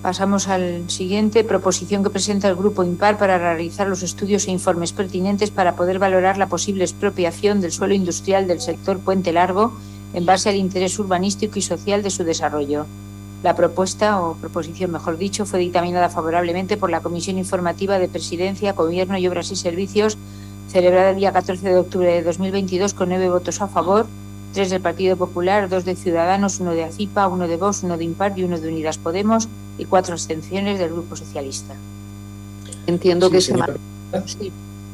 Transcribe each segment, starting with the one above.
Pasamos al siguiente, proposición que presenta el Grupo Impar para realizar los estudios e informes pertinentes para poder valorar la posible expropiación del suelo industrial del sector Puente Largo en base al interés urbanístico y social de su desarrollo. La proposición, mejor dicho, fue dictaminada favorablemente por la Comisión Informativa de Presidencia, Gobierno y Obras y Servicios, celebrada el día 14 de octubre de 2022, con 9 votos a favor, 3 del Partido Popular, 2 de Ciudadanos, 1 de ACIPA, 1 de Vox, 1 de Impar y 1 de Unidas Podemos y 4 abstenciones del Grupo Socialista. Entiendo que se... Sí.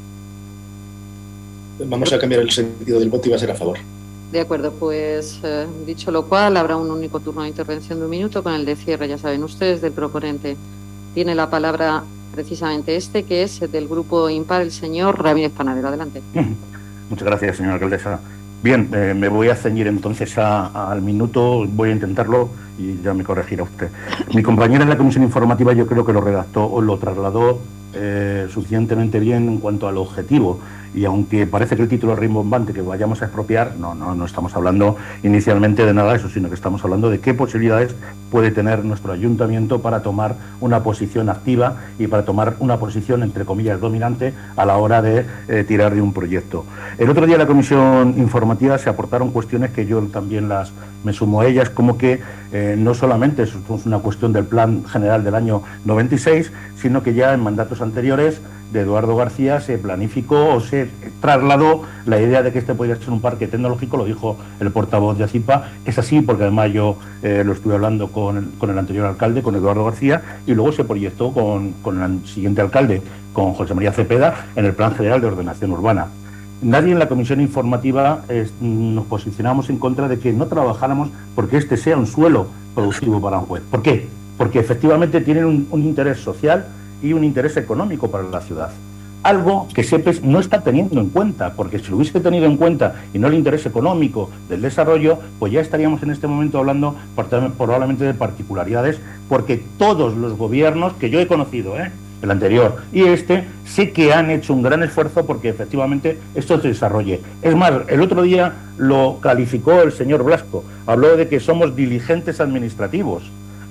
Vamos a cambiar el sentido del voto y va a ser a favor. De acuerdo, pues dicho lo cual, habrá un único turno de intervención de 1 minuto con el de cierre, ya saben ustedes, del proponente. Tiene la palabra precisamente que es del Grupo Impar, el señor Ramírez Panadero. Adelante. Muchas gracias, señora alcaldesa. Bien, me voy a ceñir entonces al minuto, voy a intentarlo y ya me corregirá usted. Mi compañera en la Comisión Informativa yo creo que lo redactó o lo trasladó suficientemente bien en cuanto al objetivo, y aunque parece que el título es rimbombante, que vayamos a expropiar, no estamos hablando inicialmente de nada de eso, sino que estamos hablando de qué posibilidades puede tener nuestro ayuntamiento para tomar una posición activa y para tomar una posición, entre comillas, dominante a la hora de tirar de un proyecto. El otro día en la Comisión Informativa se aportaron cuestiones que yo también me sumo a ellas, como que no solamente es una cuestión del Plan General del año 96, sino que ya en mandatos anteriores de Eduardo García se planificó o se trasladó la idea de que este podría ser un parque tecnológico, lo dijo el portavoz de ACIPA. Es así porque además yo lo estuve hablando con el anterior alcalde, con Eduardo García, y luego se proyectó con el siguiente alcalde, con José María Cepeda, en el Plan General de Ordenación Urbana. Nadie en la Comisión Informativa nos posicionamos en contra de que no trabajáramos porque este sea un suelo productivo para un juez. ¿Por qué? Porque efectivamente tienen un interés social y un interés económico para la ciudad. Algo que SEPES no está teniendo en cuenta, porque si lo hubiese tenido en cuenta y no el interés económico del desarrollo, pues ya estaríamos en este momento hablando probablemente de particularidades, porque todos los gobiernos que yo he conocido, el anterior y sé que han hecho un gran esfuerzo porque efectivamente esto se desarrolle. Es más, el otro día lo calificó el señor Blasco, habló de que somos diligentes administrativos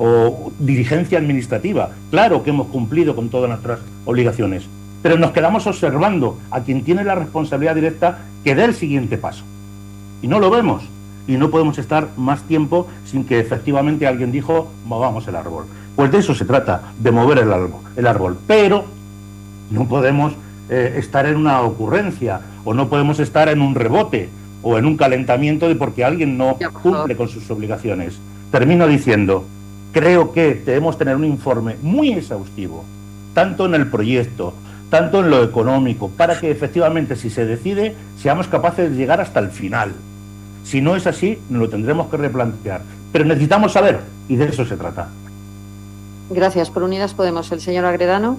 o dirigencia administrativa. Claro que hemos cumplido con todas nuestras obligaciones, pero nos quedamos observando a quien tiene la responsabilidad directa que dé el siguiente paso. Y no lo vemos, y no podemos estar más tiempo sin que efectivamente alguien dijo, movamos el árbol. Pues de eso se trata, de mover el árbol. Pero no podemos estar en una ocurrencia, o no podemos estar en un rebote, o en un calentamiento de porque alguien no cumple con sus obligaciones. Termino diciendo, creo que debemos tener un informe muy exhaustivo, tanto en el proyecto, tanto en lo económico, para que efectivamente, si se decide, seamos capaces de llegar hasta el final. Si no es así, nos lo tendremos que replantear. Pero necesitamos saber, y de eso se trata. Gracias. Por Unidas Podemos, el señor Agredano.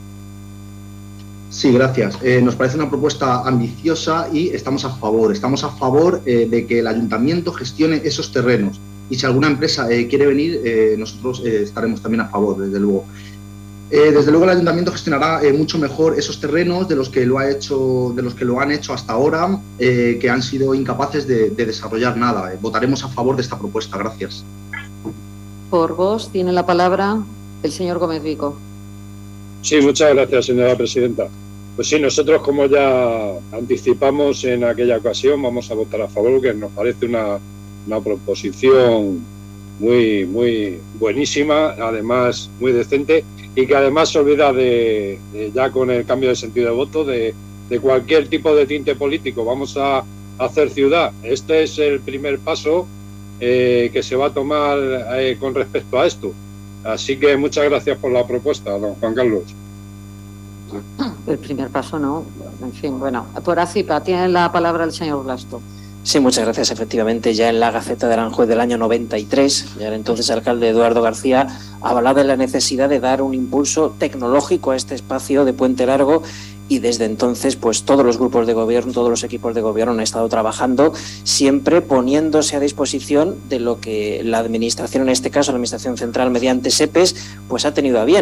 Sí, gracias. Nos parece una propuesta ambiciosa y estamos a favor. Estamos a favor de que el ayuntamiento gestione esos terrenos. Y si alguna empresa quiere venir, nosotros estaremos también a favor, desde luego. Desde luego el ayuntamiento gestionará mucho mejor esos terrenos de los que lo han hecho hasta ahora, que han sido incapaces de desarrollar nada. Votaremos a favor de esta propuesta. Gracias. Por vos tiene la palabra el señor Gómez Vico. Sí, muchas gracias, señora presidenta. Pues sí, nosotros, como ya anticipamos en aquella ocasión, vamos a votar a favor, porque nos parece una proposición muy buenísima, además muy decente, y que además se olvida ya con el cambio de sentido de voto de cualquier tipo de tinte político. Vamos a hacer ciudad. Este es el primer paso que se va a tomar con respecto a esto. Así que muchas gracias por la propuesta, don Juan Carlos. El primer paso no. En fin, bueno, por ACIPA tiene la palabra el señor Blasco. Sí, muchas gracias. Efectivamente, ya en la Gaceta de Aranjuez del año 93, ya el entonces alcalde Eduardo García hablaba de la necesidad de dar un impulso tecnológico a este espacio de Puente Largo, y desde entonces pues todos los grupos de gobierno, todos los equipos de gobierno han estado trabajando, siempre poniéndose a disposición de lo que la administración, en este caso la administración central mediante SEPES, pues ha tenido a bien.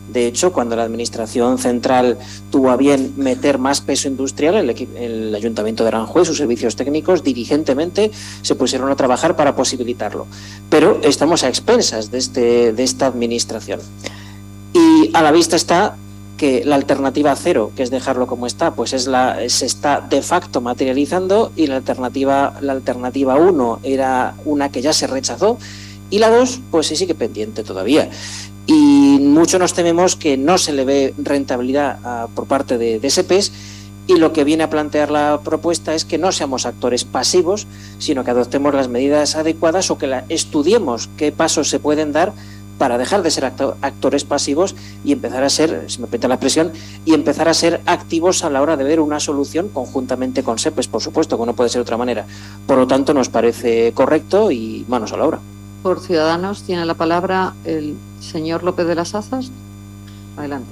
De hecho, cuando la Administración Central tuvo a bien meter más peso industrial, el Ayuntamiento de Aranjuez, sus servicios técnicos, diligentemente se pusieron a trabajar para posibilitarlo. Pero estamos a expensas de esta Administración. Y a la vista está que la alternativa cero, que es dejarlo como está, pues se está de facto materializando, y la alternativa 1 era una que ya se rechazó, y la 2 pues sí sigue pendiente todavía. Y mucho nos tememos que no se le ve rentabilidad por parte de SEPES, y lo que viene a plantear la propuesta es que no seamos actores pasivos, sino que adoptemos las medidas adecuadas, o que estudiemos qué pasos se pueden dar para dejar de ser actores pasivos y empezar a ser, si me permite la expresión, y empezar a ser activos a la hora de ver una solución conjuntamente con SEPES, por supuesto, que no puede ser de otra manera. Por lo tanto, nos parece correcto y manos a la obra. Por Ciudadanos tiene la palabra el señor López de las Azas. Adelante.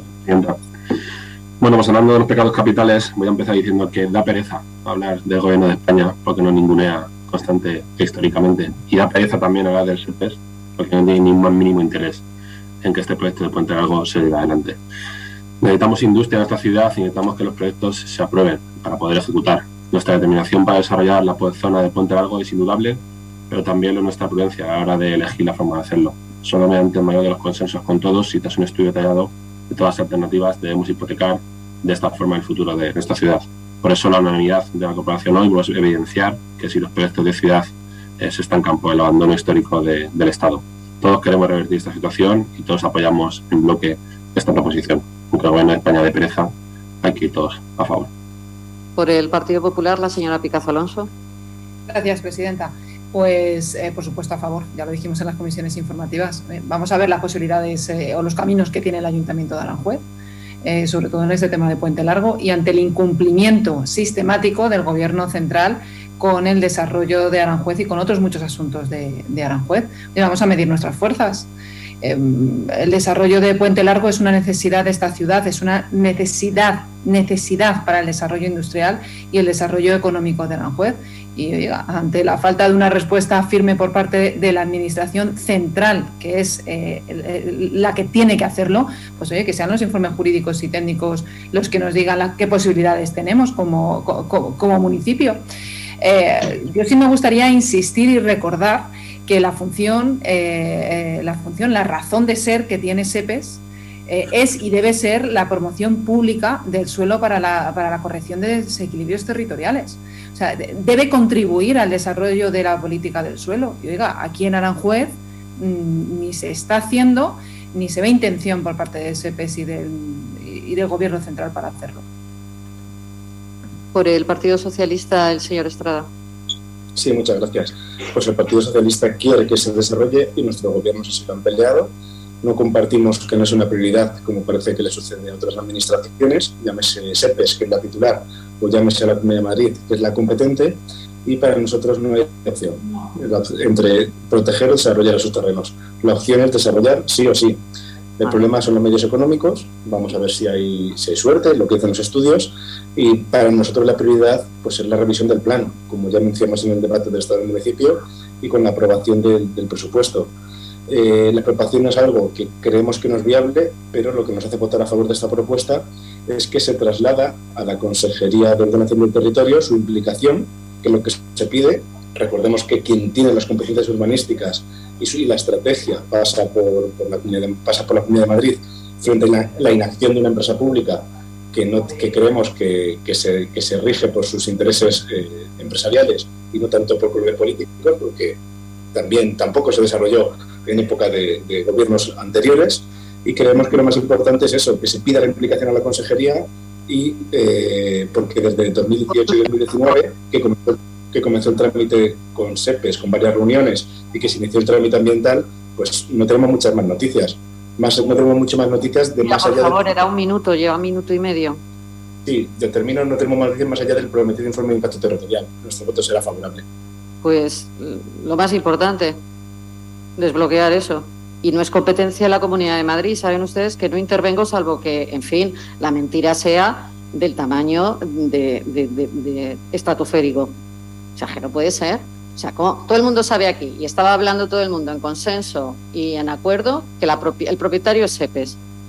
Bueno, pues hablando de los pecados capitales, voy a empezar diciendo que da pereza hablar del gobierno de España, porque nos ningunea constante históricamente, y da pereza también hablar del SEPES, porque no tiene ni un más mínimo interés en que este proyecto de Puente Largo se lleve adelante. Necesitamos industria en esta ciudad y necesitamos que los proyectos se aprueben para poder ejecutar. Nuestra determinación para desarrollar la zona de Puente Largo es indudable, pero también nuestra prudencia a la hora de elegir la forma de hacerlo. Solo mediante el mayor de los consensos con todos y tras un estudio detallado de todas las alternativas debemos hipotecar de esta forma el futuro de nuestra ciudad. Por eso la unanimidad de la corporación hoy vuelve a evidenciar que si los proyectos de ciudad se estancan por el abandono histórico del Estado. Todos queremos revertir esta situación y todos apoyamos en bloque esta proposición. Aunque el gobierno de España de pereza, hay que ir todos a favor. Por el Partido Popular, la señora Picazo Alonso. Gracias, presidenta. Pues, por supuesto, a favor. Ya lo dijimos en las comisiones informativas. Vamos a ver las posibilidades o los caminos que tiene el Ayuntamiento de Aranjuez, sobre todo en este tema de Puente Largo, y ante el incumplimiento sistemático del Gobierno central con el desarrollo de Aranjuez y con otros muchos asuntos de Aranjuez. Y vamos a medir nuestras fuerzas. El desarrollo de Puente Largo es una necesidad de esta ciudad, es una necesidad para el desarrollo industrial y el desarrollo económico de Aranjuez. Y ante la falta de una respuesta firme por parte de la Administración central, que es la que tiene que hacerlo, pues oye, que sean los informes jurídicos y técnicos los que nos digan qué posibilidades tenemos como municipio. Yo sí me gustaría insistir y recordar que la razón de ser que tiene SEPES es y debe ser la promoción pública del suelo para la corrección de desequilibrios territoriales. O sea, debe contribuir al desarrollo de la política del suelo. Y oiga, aquí en Aranjuez ni se está haciendo ni se ve intención por parte de SEPES y del Gobierno central para hacerlo. Por el Partido Socialista, el señor Estrada. Sí, muchas gracias. Pues el Partido Socialista quiere que se desarrolle y nuestro gobierno se lo han peleado. No compartimos que no es una prioridad, como parece que le sucede a otras administraciones, llámese SEPES, que es la titular, o llámese la Comunidad de Madrid, que es la competente, y para nosotros no hay opción entre proteger o desarrollar esos terrenos. La opción es desarrollar sí o sí. El problema son los medios económicos, vamos a ver si hay suerte, lo que dicen los estudios, y para nosotros la prioridad pues es la revisión del plan, como ya mencionamos en el debate del Estado del Municipio, y con la aprobación del presupuesto. La aprobación es algo que creemos que no es viable, pero lo que nos hace votar a favor de esta propuesta es que se traslada a la Consejería de Ordenación del Territorio su implicación, que lo que se pide, recordemos que quien tiene las competencias urbanísticas y la estrategia pasa por la Comunidad de Madrid frente a la inacción de una empresa pública que creemos que se rige por sus intereses empresariales y no tanto por colores políticos, porque tampoco se desarrolló en época de gobiernos anteriores, y creemos que lo más importante es eso, que se pida la implicación a la consejería y porque desde 2018 y 2019 que comenzó el trámite con SEPES, con varias reuniones, y que se inició el trámite ambiental, pues no tenemos muchas más noticias. No tenemos muchas más noticias de más allá. Por favor, era un minuto, lleva minuto y medio. Sí, yo termino, no tenemos más noticias más allá del prometido informe de impacto territorial. Nuestro voto será favorable. Pues lo más importante, desbloquear eso. Y no es competencia de la Comunidad de Madrid. Saben ustedes que no intervengo salvo que, en fin, la mentira sea del tamaño de estratosférico. O sea, que no puede ser. O sea, como todo el mundo sabe aquí, y estaba hablando todo el mundo en consenso y en acuerdo, que el propietario es SEPES.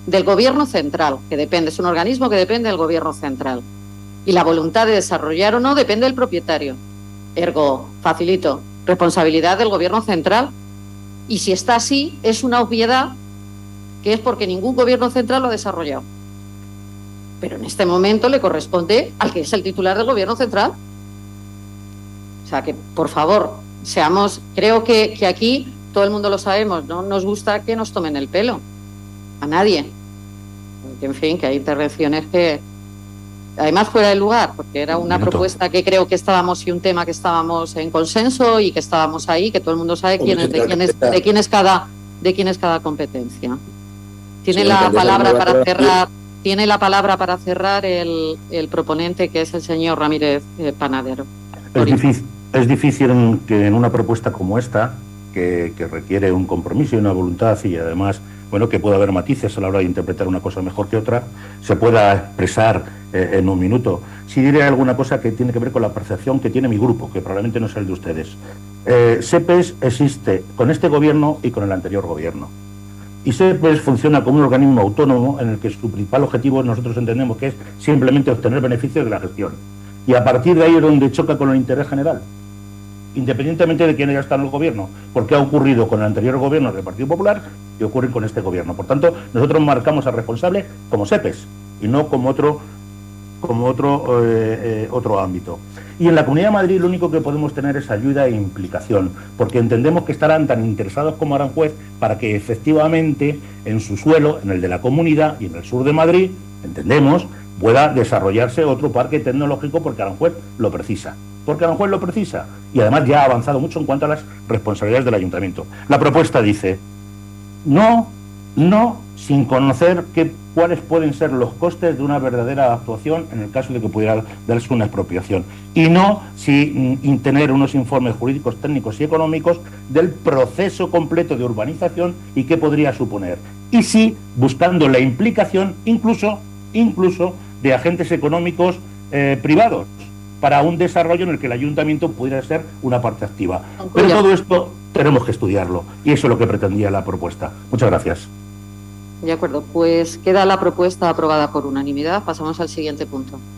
del gobierno central, que depende, es un organismo que depende del gobierno central. Y la voluntad de desarrollar o no depende del propietario. Ergo, facilito, responsabilidad del gobierno central. Y si está así, es una obviedad que es porque ningún gobierno central lo ha desarrollado. Pero en este momento le corresponde al que es el titular del gobierno central. O sea que, por favor, creo que aquí todo el mundo lo sabemos, no nos gusta que nos tomen el pelo. A nadie. En fin, que hay intervenciones que, además, fuera de lugar, porque era una propuesta que creo que estábamos y un tema que estábamos en consenso y que estábamos ahí, que todo el mundo sabe de quién es cada competencia. Tiene la palabra para cerrar el proponente, que es el señor Ramírez Panadero. Es difícil que en una propuesta como esta, que requiere un compromiso y una voluntad, y además, bueno, que pueda haber matices a la hora de interpretar una cosa mejor que otra, se pueda expresar en un minuto. Sí diré alguna cosa que tiene que ver con la percepción que tiene mi grupo, que probablemente no es el de ustedes. SEPES existe con este gobierno y con el anterior gobierno. Y SEPES funciona como un organismo autónomo en el que su principal objetivo nosotros entendemos que es simplemente obtener beneficios de la gestión. Y a partir de ahí es donde choca con el interés general, independientemente de quién haya estado en el gobierno, porque ha ocurrido con el anterior gobierno del Partido Popular y ocurre con este gobierno. Por tanto, nosotros marcamos al responsable como SEPES y no como otro ámbito. Y en la Comunidad de Madrid lo único que podemos tener es ayuda e implicación, porque entendemos que estarán tan interesados como Aranjuez para que efectivamente en su suelo, en el de la comunidad y en el sur de Madrid, entendemos, pueda desarrollarse otro parque tecnológico, porque Aranjuez lo precisa. Y además ya ha avanzado mucho en cuanto a las responsabilidades del ayuntamiento. La propuesta dice, no, sin conocer cuáles pueden ser los costes de una verdadera actuación en el caso de que pudiera darse una expropiación. Y no sin tener unos informes jurídicos, técnicos y económicos del proceso completo de urbanización y qué podría suponer. Y sí, buscando la implicación incluso de agentes económicos privados, para un desarrollo en el que el ayuntamiento pudiera ser una parte activa. Pero todo esto tenemos que estudiarlo, y eso es lo que pretendía la propuesta. Muchas gracias. De acuerdo, pues queda la propuesta aprobada por unanimidad. Pasamos al siguiente punto.